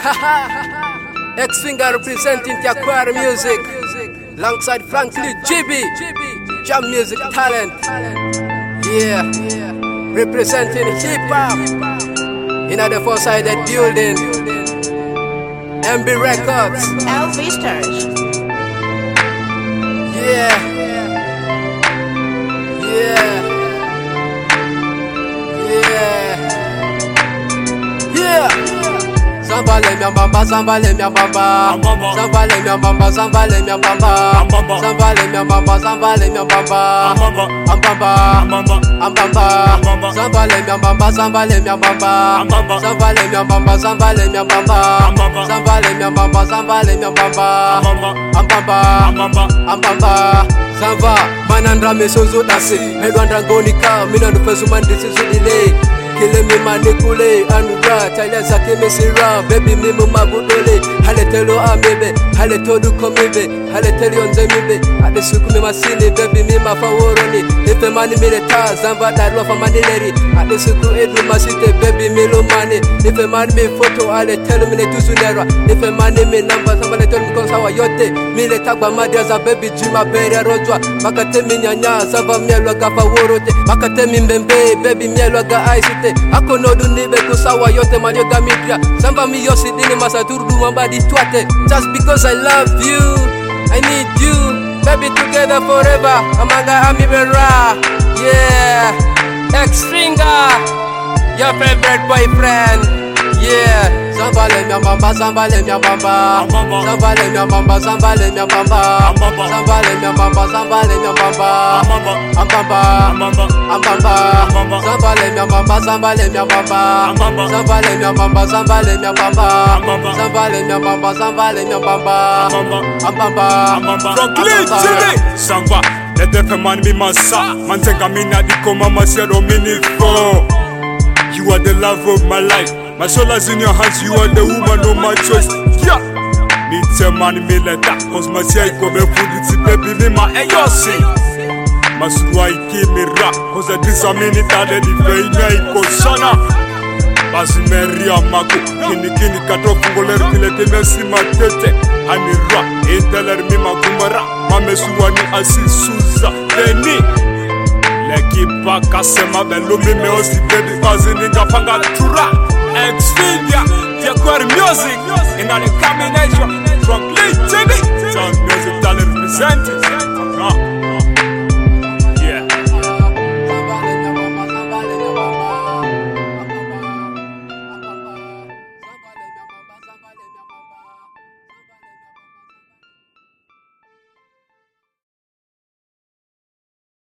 X-Finger representing Jaguar Music, alongside Franklin GB, Jam Music Talent. Yeah, representing hip hop in the four-sided building. MB Records. LV Stars. Yeah. Zambale miambamba, zambale miambamba, zambale miambamba, zambale miambamba, zambale miambamba, zambale miambamba, ambamba, zambale miambamba, zambale miambamba, zambale miambamba, zambale miambamba, zambale miambamba, zambale miambamba, ambamba, zamba manandra mesozo dasi, hedwandra ngonika, minandu fesu mandisi zudile. Kile mi manipule anura tanya zake mesira baby mi mumabudole hale telo amebe hale todu komebe hale telo nzemibe ade suku mi masini baby mi mafaworoni ife mani mileta zamba darwa fa manileri ade suku edu masite baby mi lumani ife mani mi photo hale telo mi netusunera ife mani mi namba zamba le telo mi konsawa yote mi le tagwa madia za baby jima bere rozwa makate mi nyanya zamba mielo ga faworote makate mi mbembe baby mielo ga ice ako nodu nibe kusawa yote manyoga mipya samba mi yosi dini masaturdu mambadi twate just because I love you I need you baby together forever amanga amibera yeah X-Finger your favorite boyfriend yeah zambale miambamba zambale miambamba zambale miambamba zambale miambamba zambale miambamba zambale miambamba ambamba zambale miambamba zambale miambamba zambale miambamba zambale miambamba zambale miambamba zambale miambamba ambamba Franklin Chile Samba Letefe man mi masa Mantenga mina diko mama siero minifo You are the love of my life. My soul is in your hands, you are the woman of my choice. Yeah. Need a man me letter, cause my say go be food it's baby me my ayosi. Masua iki me rap, cause the disamini tale di feina iko sana. Basi meria mako, kini kato fungoler kile temesi matete. Ani rap, inteler mi makumara, mamesua ni asisuza. Deni. Leki baka sema belo mime osi baby kazi ninga panga tura X-Finger Jaguar Music. In the coming